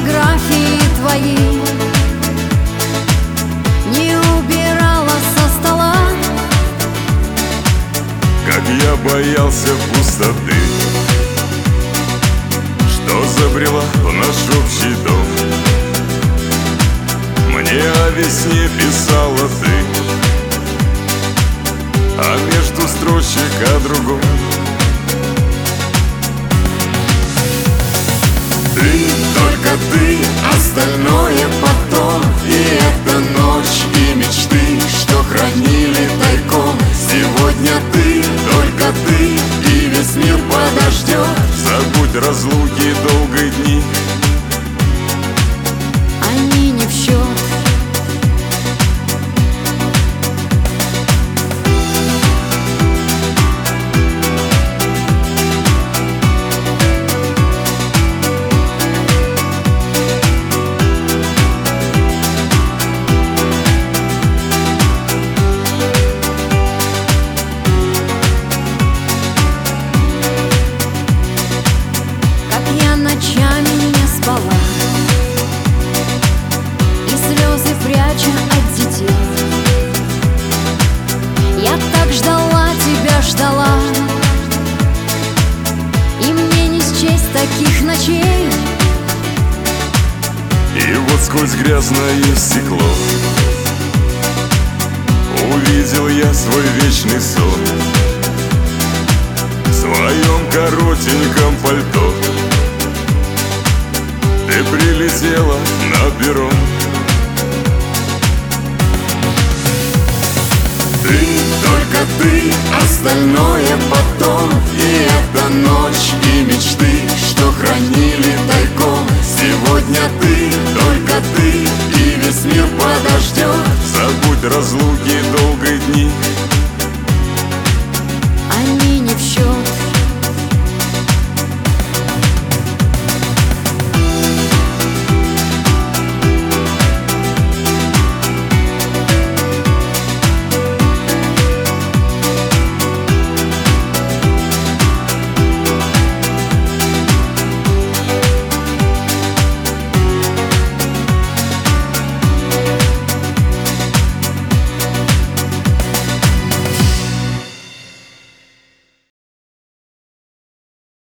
фотографии твои не убирала со стола. Как я боялся пустоты, что забрела в наш общий дом. Мне о весне писала ты, а между строчек о другом. Ты, только ты, остальное потом. И эта ночь, и мечты, что хранили тайком. Сегодня ты, только ты, и весь мир подождет. Забудь разлуки долгие дни, Они не в счет. Ночами не спала, и слезы пряча от детей. Я так ждала тебя, ждала, и мне не счесть таких ночей. И вот сквозь грязное стекло увидел я свой вечный сон в своем коротеньком пальто. Ты прилетела на перрон. Ты, только ты, остальное потом. И эта ночь, и мечты, что хранили тайком.